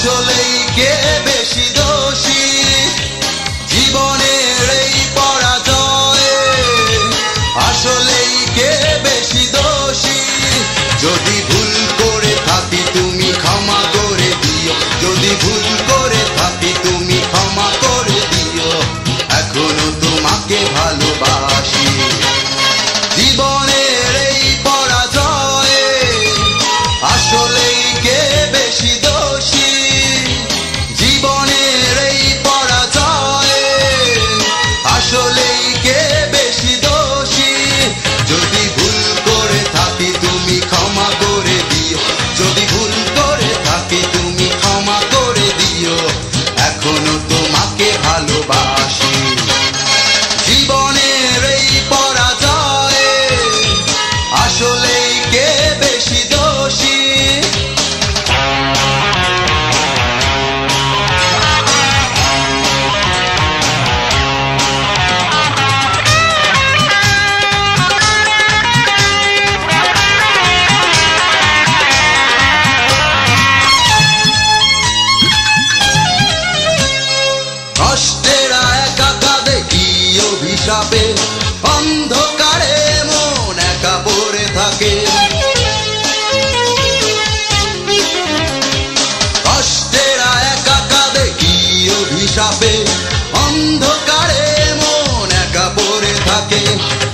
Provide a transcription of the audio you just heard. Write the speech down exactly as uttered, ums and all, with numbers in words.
আসলেই কে বেশি দোষী জীবনের এই পরাজয়ে? আসলেই কে বেশি দোষী? যদি ভুল করে থাকি তুমি ক্ষমা করে দিও, যদি ভুল করে থাকি তুমি ক্ষমা করে দিও, এখনো তোমাকে ভালোবাসি। জীবনের এই পরাজয়ে আসলেই কে বেশি দোষী? জীবনের এই পরাজয়ে আসলেই কে বেশি দোষী? যদি ভুল করে থাকি তুমি ক্ষমা করে দিও, যদি ভুল করে থাকি তুমি ক্ষমা করে দিও, এখনো তোমাকে ভালোবাসি। জীবনের এই পরাজয়ে আসলেই কে বেশি দোষী? কষ্টেরা একা কাঁদে কি অভিশাপে, অন্ধকারে মন একা পড়ে থাকে। কষ্টেরা একা কাঁদে কি অভিশাপে, অন্ধকারে মন একা পড়ে থাকে।